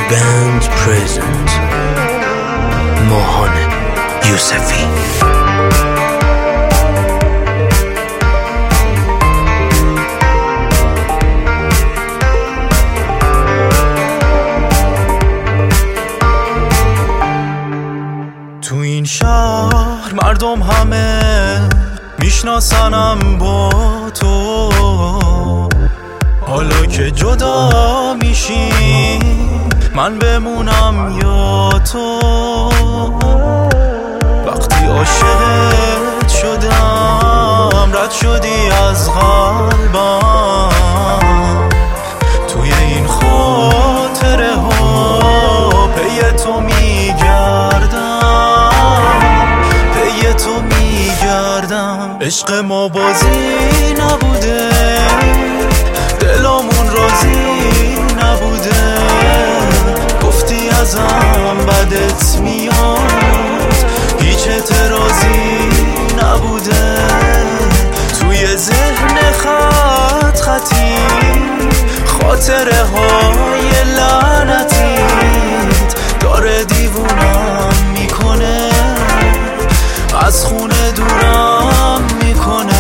band present ماهان یوسفی. تو این شهر مردم همه میشناسنم با تو، حالا که جدا میشی من بمونم یا تو. وقتی عاشقت شدم رد شدی از قلبم، توی این خاطره ها پی تو میگردم، پی تو میگردم. عشق ما بازی نبوده، دلمون راضی نبوده، گفتی ازم بدت میاد، هیچ اعتراضی نبوده. توی ذهن خط خطی خاطره های لعنتیت داره دیوونم میکنه، از خونه دورم میکنه.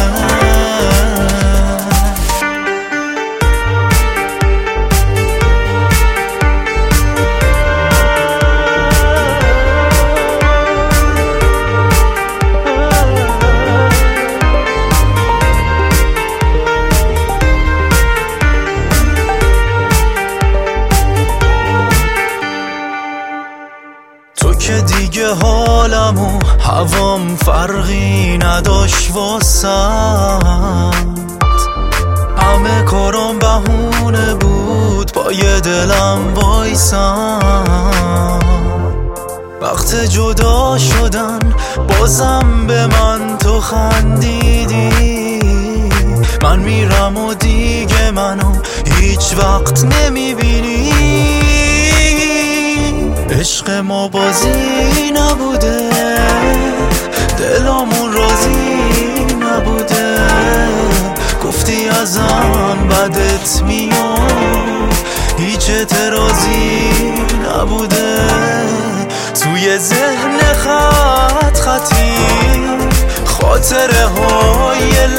تو که دیگه حالم و هوام فرقی نداشت واسد، همه کارم بهونه بود پای دلم وایسم. وقت جدا شدن بازم به من تو خندیدی، من میرم و دیگه منو هیچ وقت نمیبینی. عشق ما بازی نبوده، دلمون راضی نبوده، گفتی ازم بدت میاد، هیچ اعتراضی نبوده. توی ذهن خط خطی خاطره های